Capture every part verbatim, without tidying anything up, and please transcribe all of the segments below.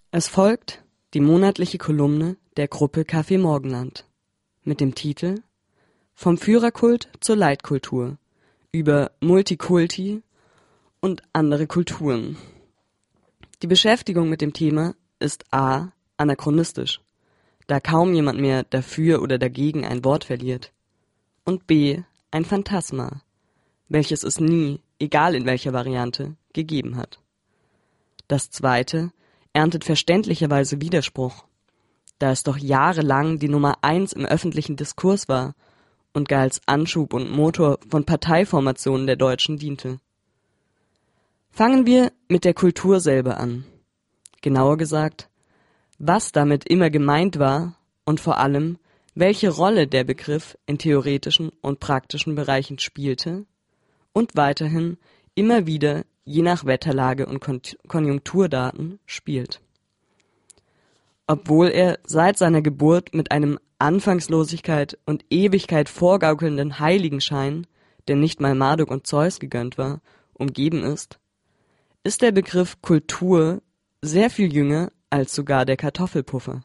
Es folgt die monatliche Kolumne der Gruppe Café Morgenland mit dem Titel Vom Führerkult zur Leitkultur über Multikulti und andere Kulturen. Die Beschäftigung mit dem Thema ist a. anachronistisch, da kaum jemand mehr dafür oder dagegen ein Wort verliert, und b. ein Phantasma, welches es nie, egal in welcher Variante, gegeben hat. Das zweite erntet verständlicherweise Widerspruch, da es doch jahrelang die Nummer eins im öffentlichen Diskurs war und gar als Anschub und Motor von Parteiformationen der Deutschen diente. Fangen wir mit der Kultur selber an. Genauer gesagt, was damit immer gemeint war und vor allem, welche Rolle der Begriff in theoretischen und praktischen Bereichen spielte und weiterhin immer wieder je nach Wetterlage und Kon- Konjunkturdaten spielt. Obwohl er seit seiner Geburt mit einem Anfangslosigkeit und Ewigkeit vorgaukelnden Heiligenschein, der nicht mal Marduk und Zeus gegönnt war, umgeben ist, ist der Begriff Kultur sehr viel jünger als sogar der Kartoffelpuffer.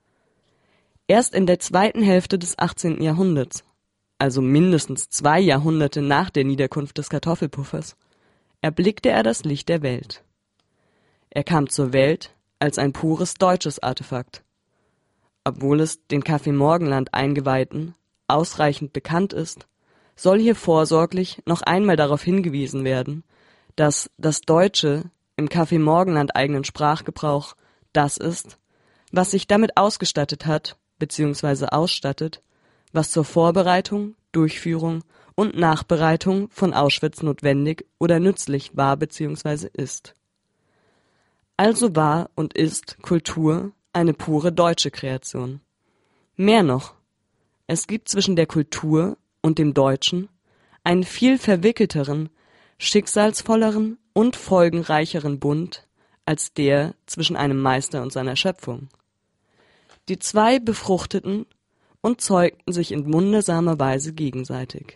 Erst in der zweiten Hälfte des achtzehnten Jahrhunderts, also mindestens zwei Jahrhunderte nach der Niederkunft des Kartoffelpuffers, erblickte er das Licht der Welt. Er kam zur Welt als ein pures deutsches Artefakt. Obwohl es den Café Morgenland Eingeweihten ausreichend bekannt ist, soll hier vorsorglich noch einmal darauf hingewiesen werden, dass das Deutsche im Café Morgenland eigenen Sprachgebrauch das ist, was sich damit ausgestattet hat bzw. ausstattet, was zur Vorbereitung, Durchführung und Nachbereitung von Auschwitz notwendig oder nützlich war bzw. ist. Also war und ist Kultur eine pure deutsche Kreation. Mehr noch, es gibt zwischen der Kultur und dem Deutschen einen viel verwickelteren, schicksalsvolleren und folgenreicheren Bund als der zwischen einem Meister und seiner Schöpfung. Die zwei befruchteten und zeugten sich in wundersamer Weise gegenseitig.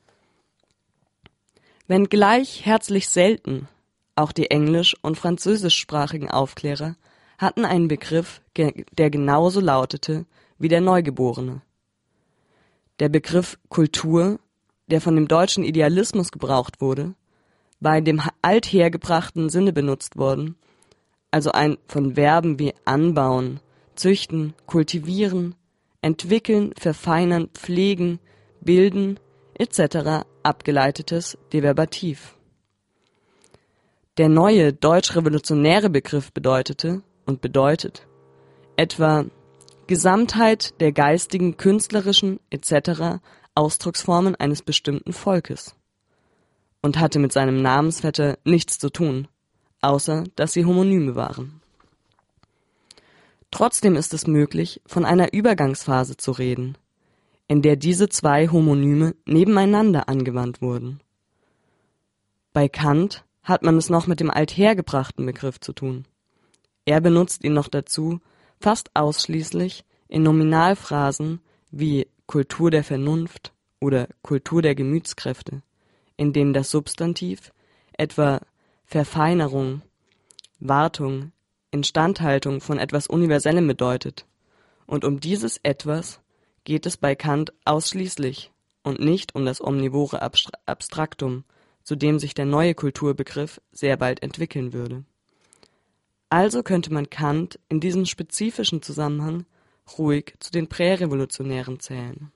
Wenngleich herzlich selten, auch die englisch- und französischsprachigen Aufklärer hatten einen Begriff, der genauso lautete wie der Neugeborene. Der Begriff Kultur, der von dem deutschen Idealismus gebraucht wurde, war in dem althergebrachten Sinne benutzt worden, also ein von Verben wie anbauen, züchten, kultivieren, entwickeln, verfeinern, pflegen, bilden et cetera abgeleitetes Deverbativ. Der neue deutsch-revolutionäre Begriff bedeutete und bedeutet etwa Gesamtheit der geistigen, künstlerischen et cetera Ausdrucksformen eines bestimmten Volkes und hatte mit seinem Namensvetter nichts zu tun, außer dass sie Homonyme waren. Trotzdem ist es möglich, von einer Übergangsphase zu reden, in der diese zwei Homonyme nebeneinander angewandt wurden. Bei Kant hat man es noch mit dem althergebrachten Begriff zu tun. Er benutzt ihn noch dazu fast ausschließlich in Nominalphrasen wie Kultur der Vernunft oder Kultur der Gemütskräfte, in denen das Substantiv etwa Verfeinerung, Wartung, Instandhaltung von etwas Universellem bedeutet. Und um dieses Etwas geht es bei Kant ausschließlich und nicht um das omnivore Abstraktum, zu dem sich der neue Kulturbegriff sehr bald entwickeln würde. Also könnte man Kant in diesem spezifischen Zusammenhang ruhig zu den Prärevolutionären zählen.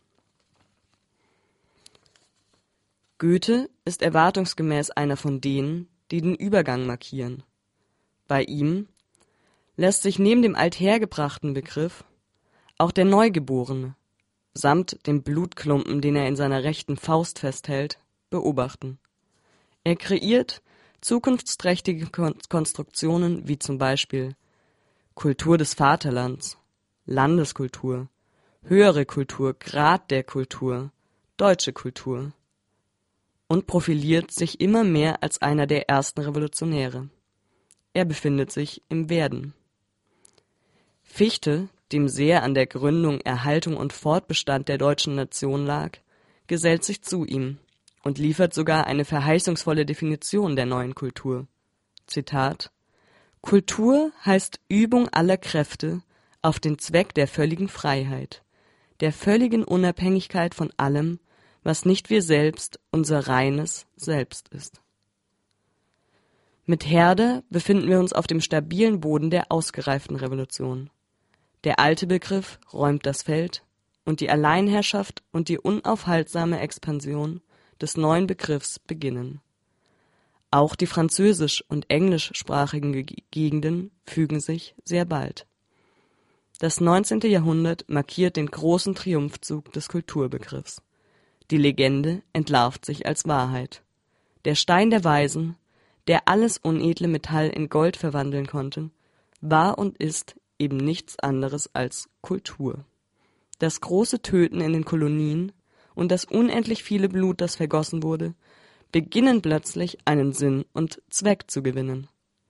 Goethe ist erwartungsgemäß einer von denen, die den Übergang markieren. Bei ihm lässt sich neben dem althergebrachten Begriff auch der Neugeborene, samt dem Blutklumpen, den er in seiner rechten Faust festhält, beobachten. Er kreiert zukunftsträchtige Kon- Konstruktionen wie zum Beispiel Kultur des Vaterlands, Landeskultur, höhere Kultur, Grad der Kultur, deutsche Kultur und profiliert sich immer mehr als einer der ersten Revolutionäre. Er befindet sich im Werden. Fichte, dem sehr an der Gründung, Erhaltung und Fortbestand der deutschen Nation lag, gesellt sich zu ihm und liefert sogar eine verheißungsvolle Definition der neuen Kultur. Zitat: Kultur heißt Übung aller Kräfte auf den Zweck der völligen Freiheit, der völligen Unabhängigkeit von allem, was nicht wir selbst, unser reines Selbst ist. Mit Herder befinden wir uns auf dem stabilen Boden der ausgereiften Revolution. Der alte Begriff räumt das Feld und die Alleinherrschaft und die unaufhaltsame Expansion des neuen Begriffs beginnen. Auch die französisch- und englischsprachigen Gegenden fügen sich sehr bald. Das neunzehnte Jahrhundert markiert den großen Triumphzug des Kulturbegriffs. Die Legende entlarvt sich als Wahrheit. Der Stein der Weisen, der alles unedle Metall in Gold verwandeln konnte, war und ist eben nichts anderes als Kultur. Das große Töten in den Kolonien und das unendlich viele Blut, das vergossen wurde, beginnen plötzlich einen Sinn und Zweck zu gewinnen.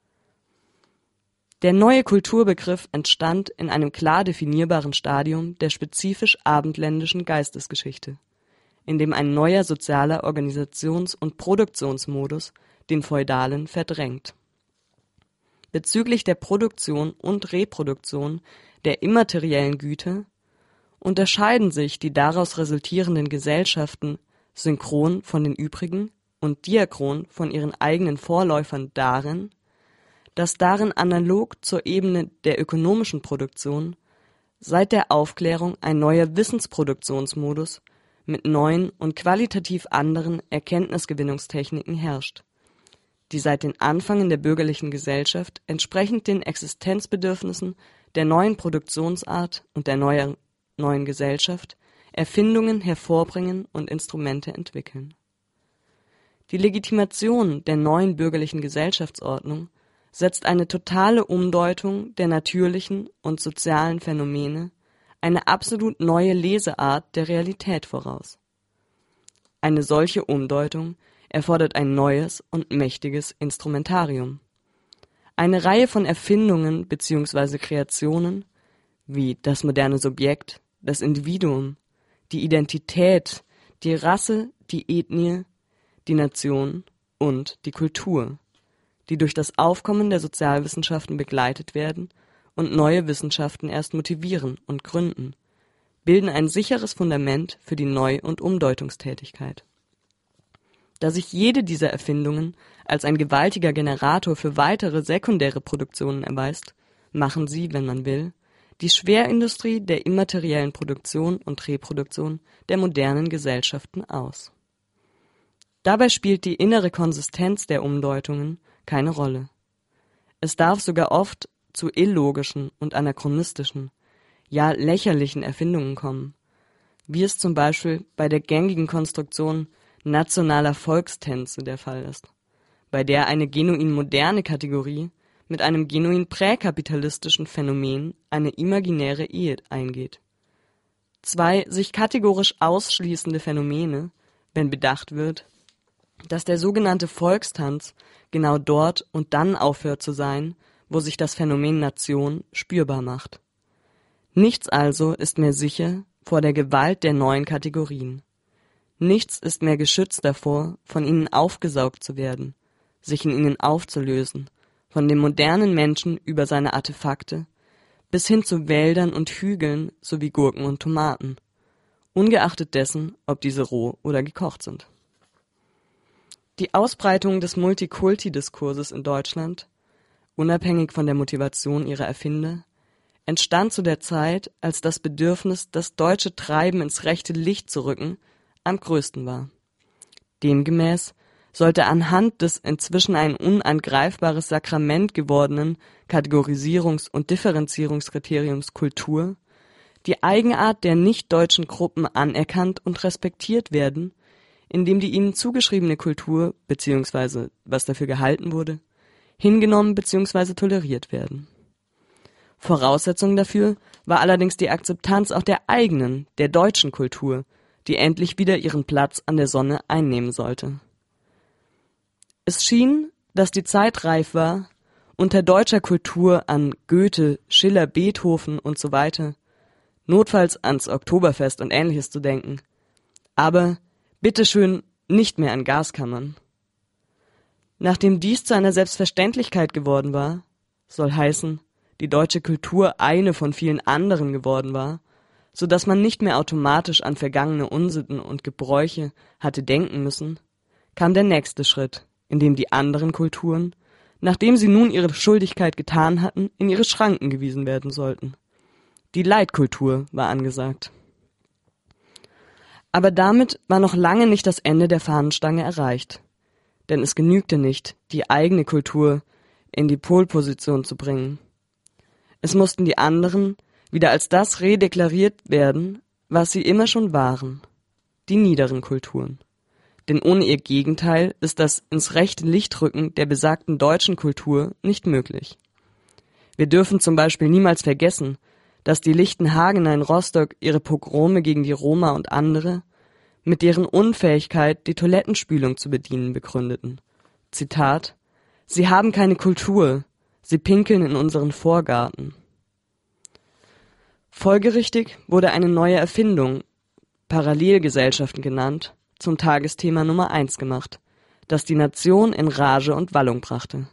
Der neue Kulturbegriff entstand in einem klar definierbaren Stadium der spezifisch abendländischen Geistesgeschichte, in dem ein neuer sozialer Organisations- und Produktionsmodus den feudalen verdrängt. Bezüglich der Produktion und Reproduktion der immateriellen Güter unterscheiden sich die daraus resultierenden Gesellschaften synchron von den übrigen und diachron von ihren eigenen Vorläufern darin, dass darin analog zur Ebene der ökonomischen Produktion seit der Aufklärung ein neuer Wissensproduktionsmodus mit neuen und qualitativ anderen Erkenntnisgewinnungstechniken herrscht, die seit den Anfängen der bürgerlichen Gesellschaft entsprechend den Existenzbedürfnissen der neuen Produktionsart und der neuen, neuen Gesellschaft Erfindungen hervorbringen und Instrumente entwickeln. Die Legitimation der neuen bürgerlichen Gesellschaftsordnung setzt eine totale Umdeutung der natürlichen und sozialen Phänomene, eine absolut neue Leseart der Realität voraus. Eine solche Umdeutung erfordert ein neues und mächtiges Instrumentarium. Eine Reihe von Erfindungen bzw. Kreationen, wie das moderne Subjekt, das Individuum, die Identität, die Rasse, die Ethnie, die Nation und die Kultur, die durch das Aufkommen der Sozialwissenschaften begleitet werden und neue Wissenschaften erst motivieren und gründen, bilden ein sicheres Fundament für die Neu- und Umdeutungstätigkeit. Da sich jede dieser Erfindungen als ein gewaltiger Generator für weitere sekundäre Produktionen erweist, machen sie, wenn man will, die Schwerindustrie der immateriellen Produktion und Reproduktion der modernen Gesellschaften aus. Dabei spielt die innere Konsistenz der Umdeutungen keine Rolle. Es darf sogar oft zu illogischen und anachronistischen, ja lächerlichen Erfindungen kommen, wie es zum Beispiel bei der gängigen Konstruktion nationaler Volkstänze der Fall ist, bei der eine genuin moderne Kategorie mit einem genuin präkapitalistischen Phänomen eine imaginäre Ehe eingeht. Zwei sich kategorisch ausschließende Phänomene, wenn bedacht wird, dass der sogenannte Volkstanz genau dort und dann aufhört zu sein, wo sich das Phänomen Nation spürbar macht. Nichts also ist mehr sicher vor der Gewalt der neuen Kategorien. Nichts ist mehr geschützt davor, von ihnen aufgesaugt zu werden, sich in ihnen aufzulösen, von dem modernen Menschen über seine Artefakte bis hin zu Wäldern und Hügeln sowie Gurken und Tomaten, ungeachtet dessen, ob diese roh oder gekocht sind. Die Ausbreitung des Multikulti-Diskurses in Deutschland, unabhängig von der Motivation ihrer Erfinder, entstand zu der Zeit, als das Bedürfnis, das deutsche Treiben ins rechte Licht zu rücken, am größten war. Demgemäß sollte anhand des inzwischen ein unangreifbares Sakrament gewordenen Kategorisierungs- und Differenzierungskriteriums Kultur die Eigenart der nicht-deutschen Gruppen anerkannt und respektiert werden, indem die ihnen zugeschriebene Kultur bzw. was dafür gehalten wurde, hingenommen bzw. toleriert werden. Voraussetzung dafür war allerdings die Akzeptanz auch der eigenen, der deutschen Kultur, die endlich wieder ihren Platz an der Sonne einnehmen sollte. Es schien, dass die Zeit reif war, unter deutscher Kultur an Goethe, Schiller, Beethoven und so weiter, notfalls ans Oktoberfest und Ähnliches zu denken, aber bitteschön nicht mehr an Gaskammern. Nachdem dies zu einer Selbstverständlichkeit geworden war, soll heißen, die deutsche Kultur eine von vielen anderen geworden war, so dass man nicht mehr automatisch an vergangene Unsitten und Gebräuche hatte denken müssen, kam der nächste Schritt, in dem die anderen Kulturen, nachdem sie nun ihre Schuldigkeit getan hatten, in ihre Schranken gewiesen werden sollten. Die Leitkultur war angesagt. Aber damit war noch lange nicht das Ende der Fahnenstange erreicht, denn es genügte nicht, die eigene Kultur in die Polposition zu bringen. Es mussten die anderen wieder als das redeklariert werden, was sie immer schon waren, die niederen Kulturen. Denn ohne ihr Gegenteil ist das ins rechte Licht rücken der besagten deutschen Kultur nicht möglich. Wir dürfen zum Beispiel niemals vergessen, dass die Lichtenhagener in Rostock ihre Pogrome gegen die Roma und andere mit deren Unfähigkeit, die Toilettenspülung zu bedienen, begründeten. Zitat: Sie haben keine Kultur, sie pinkeln in unseren Vorgarten. Folgerichtig wurde eine neue Erfindung, Parallelgesellschaften genannt, zum Tagesthema Nummer eins gemacht, das die Nation in Rage und Wallung brachte.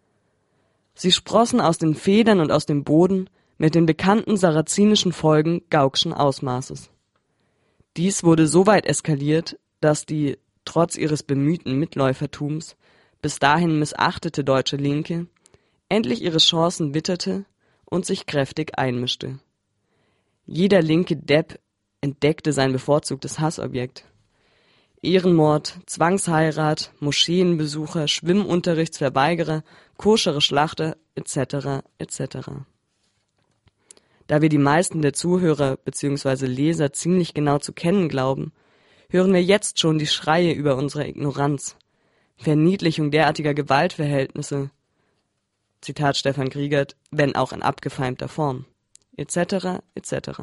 Sie sprossen aus den Federn und aus dem Boden mit den bekannten sarazinischen Folgen Gauckschen Ausmaßes. Dies wurde so weit eskaliert, dass die, trotz ihres bemühten Mitläufertums, bis dahin missachtete deutsche Linke endlich ihre Chancen witterte und sich kräftig einmischte. Jeder linke Depp entdeckte sein bevorzugtes Hassobjekt. Ehrenmord, Zwangsheirat, Moscheenbesucher, Schwimmunterrichtsverweigerer, koschere Schlachter et cetera et cetera. Da wir die meisten der Zuhörer bzw. Leser ziemlich genau zu kennen glauben, hören wir jetzt schon die Schreie über unsere Ignoranz, Verniedlichung derartiger Gewaltverhältnisse, Zitat Stefan Griegert, wenn auch in abgefeimter Form, et cetera et cetera.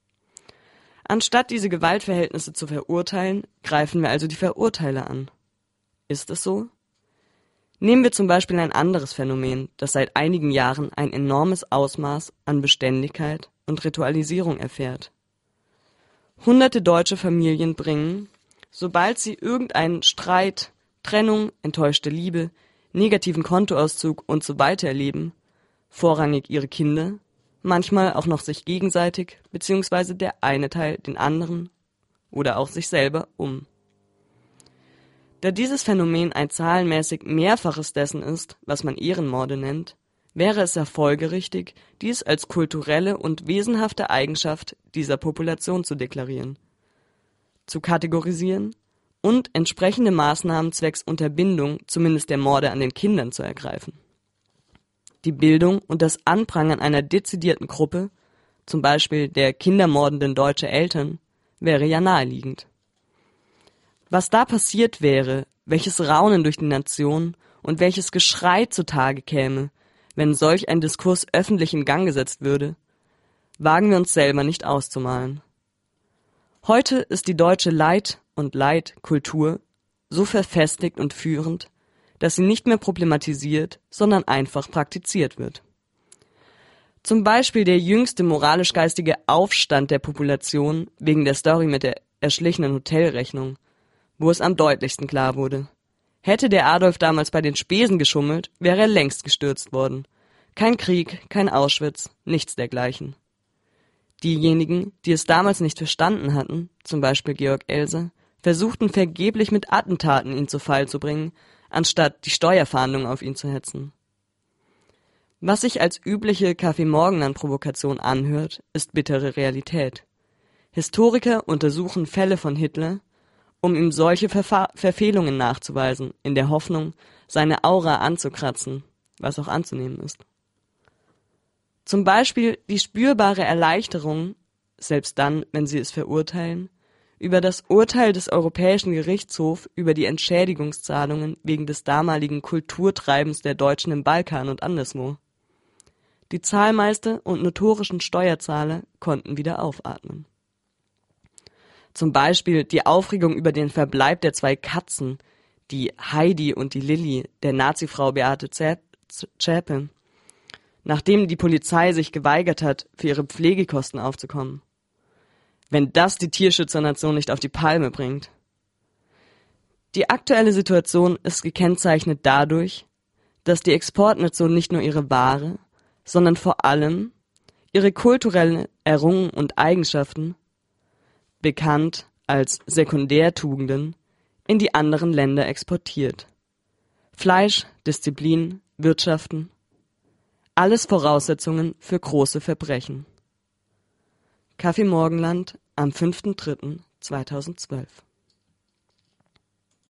Anstatt diese Gewaltverhältnisse zu verurteilen, greifen wir also die Verurteiler an. Ist es so? Nehmen wir zum Beispiel ein anderes Phänomen, das seit einigen Jahren ein enormes Ausmaß an Beständigkeit und Ritualisierung erfährt. Hunderte deutsche Familien bringen, sobald sie irgendeinen Streit, Trennung, enttäuschte Liebe, negativen Kontoauszug und so weiter erleben, vorrangig ihre Kinder, manchmal auch noch sich gegenseitig bzw. der eine Teil den anderen oder auch sich selber um. Da dieses Phänomen ein zahlenmäßig Mehrfaches dessen ist, was man Ehrenmorde nennt, wäre es ja folgerichtig, dies als kulturelle und wesenhafte Eigenschaft dieser Population zu deklarieren, zu kategorisieren und entsprechende Maßnahmen zwecks Unterbindung zumindest der Morde an den Kindern zu ergreifen. Die Bildung und das Anprangern einer dezidierten Gruppe, zum Beispiel der kindermordenden deutsche Eltern, wäre ja naheliegend. Was da passiert wäre, welches Raunen durch die Nation und welches Geschrei zutage käme, wenn solch ein Diskurs öffentlich in Gang gesetzt würde, wagen wir uns selber nicht auszumalen. Heute ist die deutsche Leid- und Leitkultur so verfestigt und führend, dass sie nicht mehr problematisiert, sondern einfach praktiziert wird. Zum Beispiel der jüngste moralisch-geistige Aufstand der Population wegen der Story mit der erschlichenen Hotelrechnung, wo es am deutlichsten klar wurde. Hätte der Adolf damals bei den Spesen geschummelt, wäre er längst gestürzt worden. Kein Krieg, kein Auschwitz, nichts dergleichen. Diejenigen, die es damals nicht verstanden hatten, zum Beispiel Georg Elser, versuchten vergeblich mit Attentaten ihn zu Fall zu bringen, anstatt die Steuerfahndung auf ihn zu hetzen. Was sich als übliche Kaffee-Morgenland-Provokation anhört, ist bittere Realität. Historiker untersuchen Fälle von Hitler, um ihm solche Verfa- Verfehlungen nachzuweisen, in der Hoffnung, seine Aura anzukratzen, was auch anzunehmen ist. Zum Beispiel die spürbare Erleichterung, selbst dann, wenn sie es verurteilen, über das Urteil des Europäischen Gerichtshofs über die Entschädigungszahlungen wegen des damaligen Kulturtreibens der Deutschen im Balkan und anderswo. Die Zahlmeister und notorischen Steuerzahler konnten wieder aufatmen. Zum Beispiel die Aufregung über den Verbleib der zwei Katzen, die Heidi und die Lilli, der Nazifrau Beate Zschäpe, nachdem die Polizei sich geweigert hat, für ihre Pflegekosten aufzukommen. Wenn das die Tierschützernation nicht auf die Palme bringt. Die aktuelle Situation ist gekennzeichnet dadurch, dass die Exportnation nicht nur ihre Ware, sondern vor allem ihre kulturellen Errungen und Eigenschaften, bekannt als Sekundärtugenden, in die anderen Länder exportiert. Fleisch, Disziplin, Wirtschaften, alles Voraussetzungen für große Verbrechen. Kaffee Morgenland am fünfter dritter zweitausendzwölf